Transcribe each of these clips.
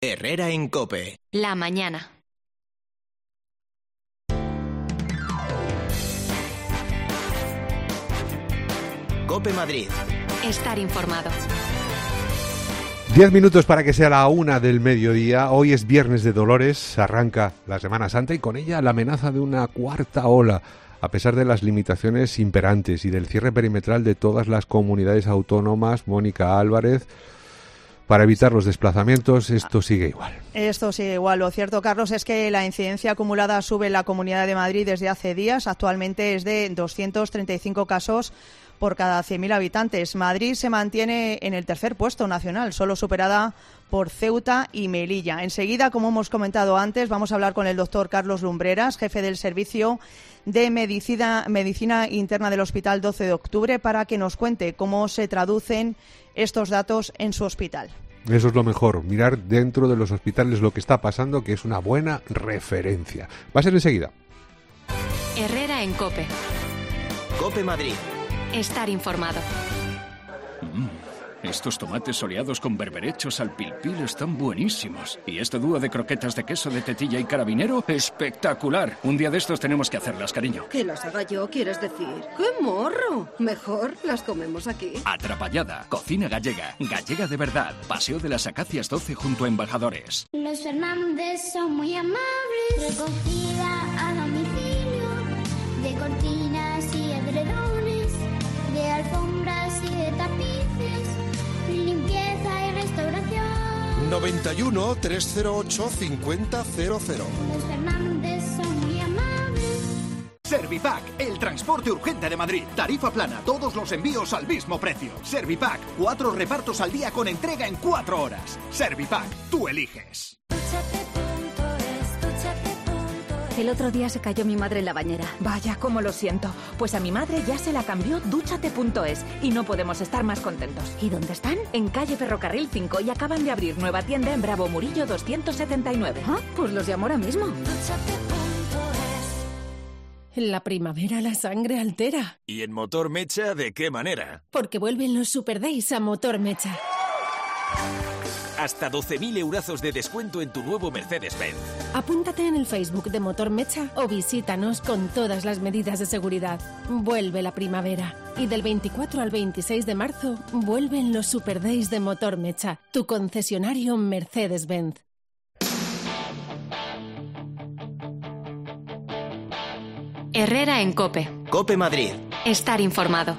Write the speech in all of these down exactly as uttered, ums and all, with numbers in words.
Herrera en COPE. La mañana. COPE Madrid. Estar informado. Diez minutos para que sea la una del mediodía. Hoy es Viernes de Dolores, arranca la Semana Santa y con ella la amenaza de una cuarta ola, a pesar de las limitaciones imperantes y del cierre perimetral de todas las comunidades autónomas. Mónica Álvarez, para evitar los desplazamientos, esto sigue igual. Esto sigue igual. Lo cierto, Carlos, es que la incidencia acumulada sube en la Comunidad de Madrid desde hace días. Actualmente es de doscientos treinta y cinco casos por cada cien mil habitantes. Madrid se mantiene en el tercer puesto nacional, solo superada por Ceuta y Melilla. Enseguida, como hemos comentado antes, vamos a hablar con el doctor Carlos Lumbreras, jefe del Servicio de Medicina, Medicina Interna del Hospital doce de octubre, para que nos cuente cómo se traducen estos datos en su hospital. Eso es lo mejor, mirar dentro de los hospitales lo que está pasando, que es una buena referencia. Va a ser enseguida. Herrera en COPE. COPE Madrid. Estar informado. Mm, estos tomates soleados con berberechos al pil pil están buenísimos. Y este dúo de croquetas de queso de tetilla y carabinero, espectacular. Un día de estos tenemos que hacerlas, cariño. ¿Que las haga yo, quieres decir? ¡Qué morro! Mejor las comemos aquí. Atrapallada, cocina gallega, gallega de verdad. Paseo de las Acacias doce junto a Embajadores. Los Fernández son muy amables. Recogida a domicilio de cortinas y edredones, de alfombras y de tapices, limpieza y restauración. noventa y uno, trescientos ocho, cincuenta cero cero. Los Fernández son muy amables. Servipack, el transporte urgente de Madrid. Tarifa plana, todos los envíos al mismo precio. Servipack, cuatro repartos al día con entrega en cuatro horas. Servipack, tú eliges. El otro día se cayó mi madre en la bañera. Vaya, cómo lo siento. Pues a mi madre ya se la cambió Dúchate punto es y no podemos estar más contentos. ¿Y dónde están? En calle Ferrocarril cinco y acaban de abrir nueva tienda en Bravo Murillo doscientos setenta y nueve. Ah, pues los llamo ahora mismo. En la primavera la sangre altera. ¿Y en Motor Mecha de qué manera? Porque vuelven los Super Days a Motor Mecha. Hasta doce mil eurazos de descuento en tu nuevo Mercedes-Benz. Apúntate en el Facebook de Motor Mecha o visítanos con todas las medidas de seguridad. Vuelve la primavera. Y del veinticuatro al veintiséis de marzo vuelven los Super Days de Motor Mecha, tu concesionario Mercedes-Benz. Herrera en COPE. COPE Madrid. Estar informado.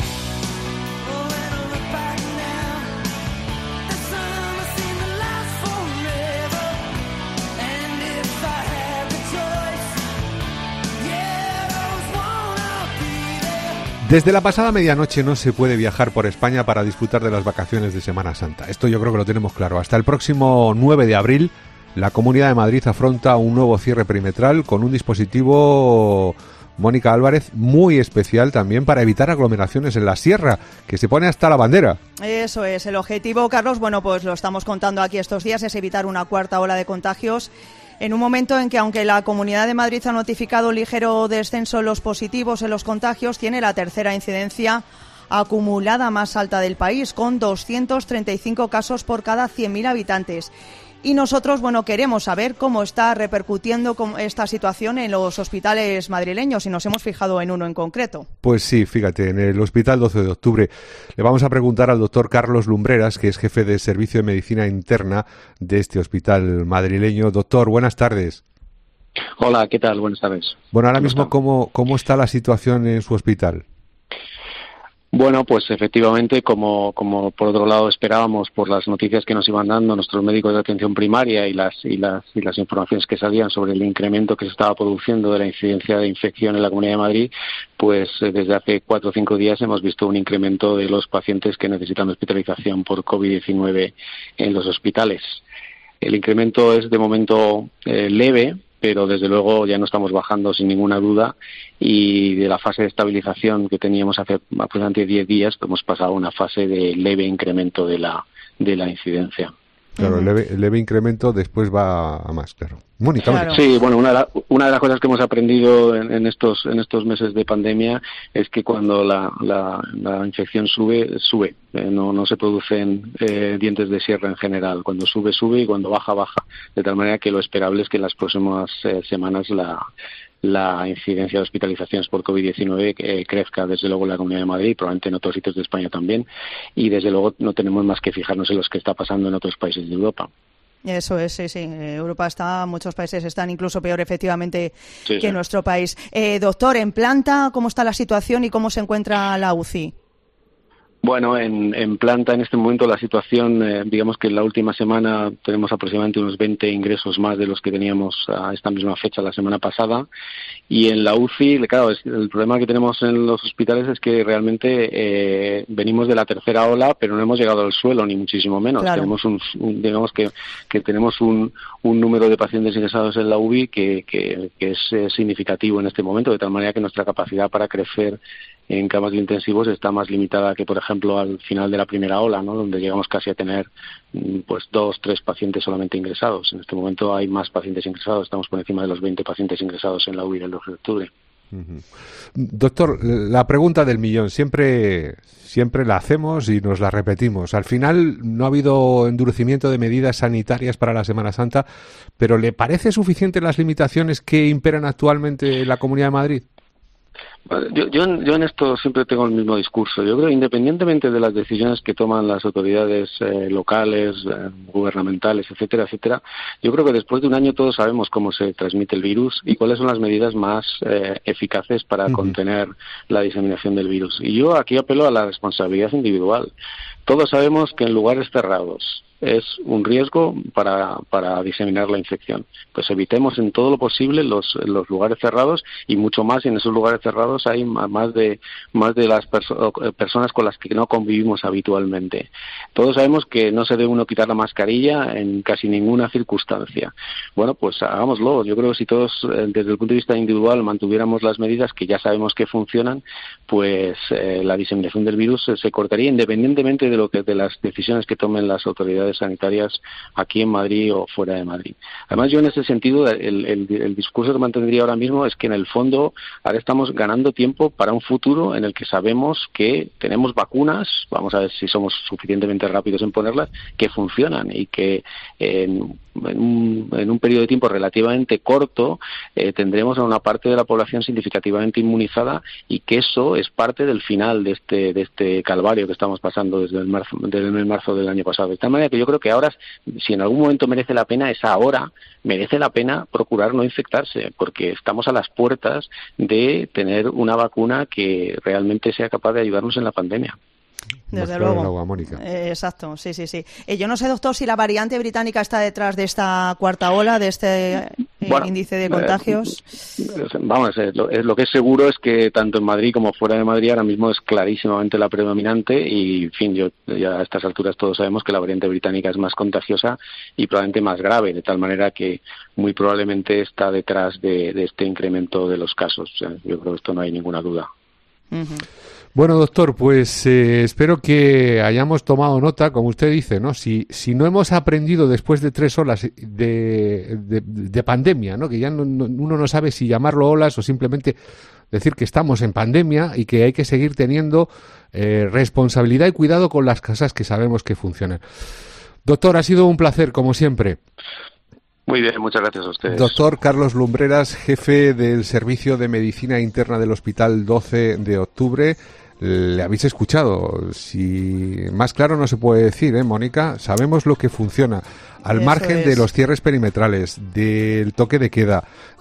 Desde la pasada medianoche no se puede viajar por España para disfrutar de las vacaciones de Semana Santa. Esto yo creo que lo tenemos claro. Hasta el próximo nueve de abril, la Comunidad de Madrid afronta un nuevo cierre perimetral con un dispositivo, Mónica Álvarez, muy especial también para evitar aglomeraciones en la sierra, que se pone hasta la bandera. Eso es. El objetivo, Carlos, bueno, pues lo estamos contando aquí estos días, es evitar una cuarta ola de contagios. En un momento en que, aunque la Comunidad de Madrid ha notificado un ligero descenso en los positivos, en los contagios, tiene la tercera incidencia acumulada más alta del país, con doscientos treinta y cinco casos por cada cien mil habitantes. Y nosotros, bueno, queremos saber cómo está repercutiendo esta situación en los hospitales madrileños, y nos hemos fijado en uno en concreto. Pues sí, fíjate, en el Hospital doce de octubre. Le vamos a preguntar al doctor Carlos Lumbreras, que es jefe de Servicio de Medicina Interna de este hospital madrileño. Doctor, buenas tardes. Hola, ¿qué tal? Buenas tardes. Bueno, ahora mismo, ¿cómo, cómo está la situación en su hospital? Bueno, pues efectivamente, como, como por otro lado esperábamos por las noticias que nos iban dando nuestros médicos de atención primaria y las, y las, y las informaciones que salían sobre el incremento que se estaba produciendo de la incidencia de infección en la Comunidad de Madrid, pues desde hace cuatro o cinco días hemos visto un incremento de los pacientes que necesitan hospitalización por covid diecinueve en los hospitales. El incremento es de momento eh, leve, pero desde luego ya no estamos bajando sin ninguna duda, y de la fase de estabilización que teníamos hace aproximadamente diez días, pues hemos pasado a una fase de leve incremento de la de la incidencia. Claro, leve, leve incremento, después va a más, claro. Mónica, claro. Sí, bueno, una de, la, una de las cosas que hemos aprendido en, en estos en estos meses de pandemia es que cuando la, la, la infección sube, sube. eh, no, no se producen eh, dientes de sierra en general. Cuando sube, sube y cuando baja, baja. De tal manera que lo esperable es que en las próximas eh, semanas la, la incidencia de hospitalizaciones por COVID diecinueve eh, crezca desde luego en la Comunidad de Madrid, probablemente en otros sitios de España también, y desde luego no tenemos más que fijarnos en lo que está pasando en otros países de Europa. Eso es, sí, sí. Europa está, muchos países están incluso peor efectivamente sí, que sí. nuestro país. Eh, doctor, en planta, ¿cómo está la situación y cómo se encuentra la U C I? Bueno, en, en planta en este momento la situación, eh, digamos que en la última semana tenemos aproximadamente unos veinte ingresos más de los que teníamos a esta misma fecha la semana pasada, y en la U C I, claro, es, el problema que tenemos en los hospitales es que realmente eh, venimos de la tercera ola, pero no hemos llegado al suelo ni muchísimo menos. Claro. Tenemos un, un, digamos que, que tenemos un, un número de pacientes ingresados en la U B I que, que, que es eh, significativo en este momento, de tal manera que nuestra capacidad para crecer en camas de intensivos está más limitada que, por ejemplo, al final de la primera ola, ¿no? Donde llegamos casi a tener pues dos, tres pacientes solamente ingresados. En este momento hay más pacientes ingresados, estamos por encima de los veinte pacientes ingresados en la U B I el doce de octubre. Uh-huh. Doctor, la pregunta del millón, siempre, siempre la hacemos y nos la repetimos. Al final no ha habido endurecimiento de medidas sanitarias para la Semana Santa, pero ¿le parece suficiente las limitaciones que imperan actualmente en la Comunidad de Madrid? Yo, yo, yo en esto siempre tengo el mismo discurso. Yo creo que independientemente de las decisiones que toman las autoridades eh, locales, eh, gubernamentales, etcétera, etcétera, yo creo que después de un año todos sabemos cómo se transmite el virus y cuáles son las medidas más eh, eficaces para uh-huh. contener la diseminación del virus. Y yo aquí apelo a la responsabilidad individual. Todos sabemos que en lugares cerrados es un riesgo para, para diseminar la infección. Pues evitemos en todo lo posible los, los lugares cerrados, y mucho más si en esos lugares cerrados hay más de, más de las perso- personas con las que no convivimos habitualmente. Todos sabemos que no se debe uno quitar la mascarilla en casi ninguna circunstancia. Bueno, pues hagámoslo. Yo creo que si todos, desde el punto de vista individual, mantuviéramos las medidas que ya sabemos que funcionan, pues eh, la diseminación del virus se, se cortaría independientemente de lo que de las decisiones que tomen las autoridades sanitarias aquí en Madrid o fuera de Madrid. Además, yo en ese sentido, el, el, el discurso que mantendría ahora mismo es que en el fondo ahora estamos ganando tiempo para un futuro en el que sabemos que tenemos vacunas, vamos a ver si somos suficientemente rápidos en ponerlas, que funcionan y que en, en, un, en un periodo de tiempo relativamente corto eh, tendremos a una parte de la población significativamente inmunizada, y que eso es parte del final de este de este calvario que estamos pasando desde el marzo, desde el marzo del año pasado. De tal manera que yo creo que ahora, si en algún momento merece la pena, es ahora, merece la pena procurar no infectarse, porque estamos a las puertas de tener una vacuna que realmente sea capaz de ayudarnos en la pandemia. Desde luego. Eh, exacto, sí, sí, sí. Eh, yo no sé, doctor, si la variante británica está detrás de esta cuarta ola, de este eh, bueno, índice de contagios. Eh, vamos, eh, lo, eh, lo que es seguro es que tanto en Madrid como fuera de Madrid ahora mismo es clarísimamente la predominante, y, en fin, yo ya a estas alturas todos sabemos que la variante británica es más contagiosa y probablemente más grave, de tal manera que muy probablemente está detrás de, de este incremento de los casos. O sea, yo creo que esto no hay ninguna duda. Uh-huh. Bueno, doctor, pues eh, espero que hayamos tomado nota, como usted dice, ¿no? Si, si no hemos aprendido después de tres olas de, de, de pandemia, ¿no? Que ya no, no, uno no sabe si llamarlo olas o simplemente decir que estamos en pandemia y que hay que seguir teniendo eh, responsabilidad y cuidado con las cosas que sabemos que funcionan. Doctor, ha sido un placer, como siempre. Muy bien, muchas gracias a ustedes. Doctor Carlos Lumbreras, jefe del Servicio de Medicina Interna del Hospital doce de octubre. Le habéis escuchado. Si más claro no se puede decir, ¿eh, Mónica? Sabemos lo que funciona. Al Eso margen es. de los cierres perimetrales, del toque de queda,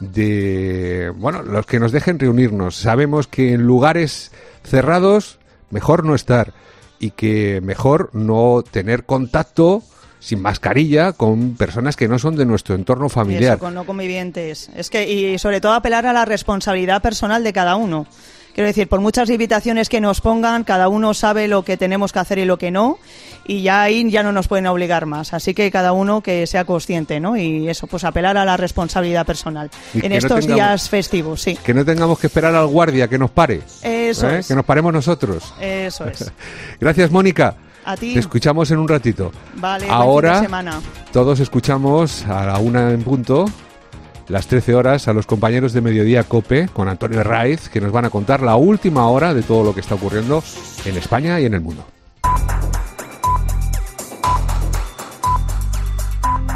de, bueno, los que nos dejen reunirnos. Sabemos que en lugares cerrados mejor no estar, y que mejor no tener contacto sin mascarilla con personas que no son de nuestro entorno familiar. Eso, con no convivientes. Es que, y sobre todo apelar a la responsabilidad personal de cada uno. Quiero decir, por muchas limitaciones que nos pongan, cada uno sabe lo que tenemos que hacer y lo que no, y ya ahí ya no nos pueden obligar más. Así que cada uno que sea consciente, ¿no? Y eso, pues apelar a la responsabilidad personal. En estos no tengamos, días festivos, sí. Que no tengamos que esperar al guardia que nos pare. Eso ¿eh? es. Que nos paremos nosotros. Eso es. Gracias, Mónica. A ti. Te escuchamos en un ratito. Vale, ahora buen fin de semana. Todos escuchamos a la una en punto, las trece horas, a los compañeros de Mediodía COPE con Antonio Raiz, que nos van a contar la última hora de todo lo que está ocurriendo en España y en el mundo.